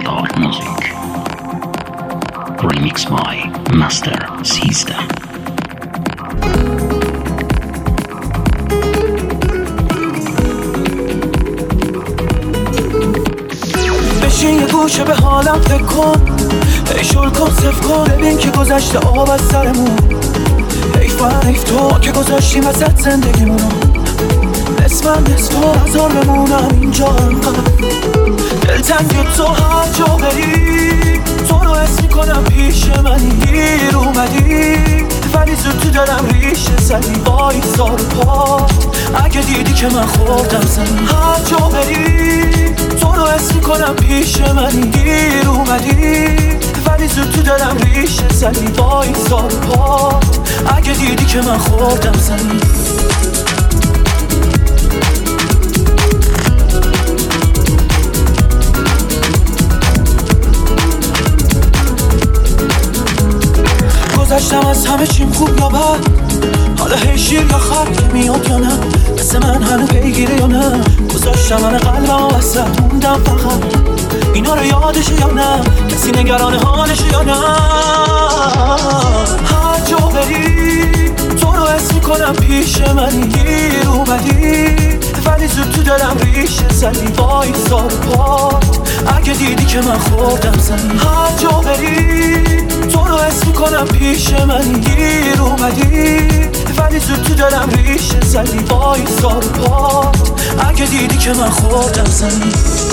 Dark Music. Remix by Master System. بشین یه گوشه به حالم فکر کن، ای شل کن صف کن، ببین که گذشته آب از سرمون. حیف من حیف تو که گذاشتیم وسط زندگیمونو، نصف من نصف تو هزار بمونم اینجا انقدر دلتنگ تو هر جا بری، تو رو حس میکنم پیش منی، گیر اومدی ولی زود تو دلم ریشه زدی. وایسا رو پات اگه دیدی که من خوردم زمین، هر جا بری تو رو حس میکنم پیش منی، گیر اومدی ولی زود تو دلم ریشه زدی. وایسا رو پات اگه دیدی که من خوردم زمین. گذشتم از همه چیم خوب یا بد، حالا هی شیر یا خط میاد یا نه، مثل من هنو پیگیره یا نه. گذاشتم من قلبم وسط موندم فقط، اینا رو یادشه یا نه، کسی نگران حالشه یا نه. هر جا بری تو رو حس میکنم پیش منی، گیر اومدی ولی زود تو دلم ریشه زدی. وایسا رو پات اگه دیدی که من خوردم زمین، هر جا بری تو رو حس میکنم پیش منی، گیر اومدی ولی زود تو دلم ریشه زدی. وایسا رو پات اگه دیدی که من خوردم زمین.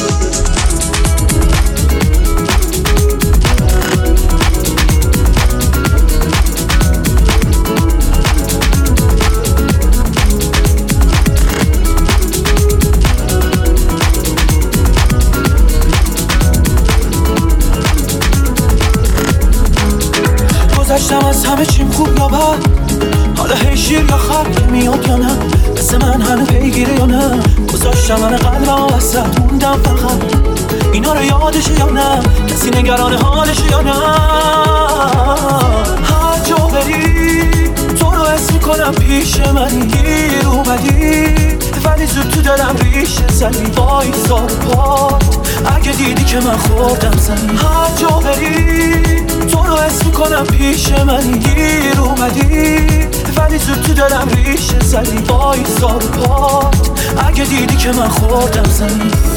گذشتم از همه چیم خوب یا بد، حالا هی شیر یا خط میاد یا نه، مثل من هنو پیگیره یا نه. گذاشتم من قلبم وسط موندم فقط، اینا رو یادشه یا نه، کسی نگران حالشه یا نه. هر جا بری تو رو حس میکنم پیش منی، گیر اومدی ولی زود تو دلم ریشه زدی. وایسا رو پات اگه دیدی که من خوردم زمین، هر جا بری تو رو حس میکنم پیش منی، گیر اومدی ولی زود تو دلم ریشه زدی. وایسا رو پات اگه دیدی که من خوردم زمین.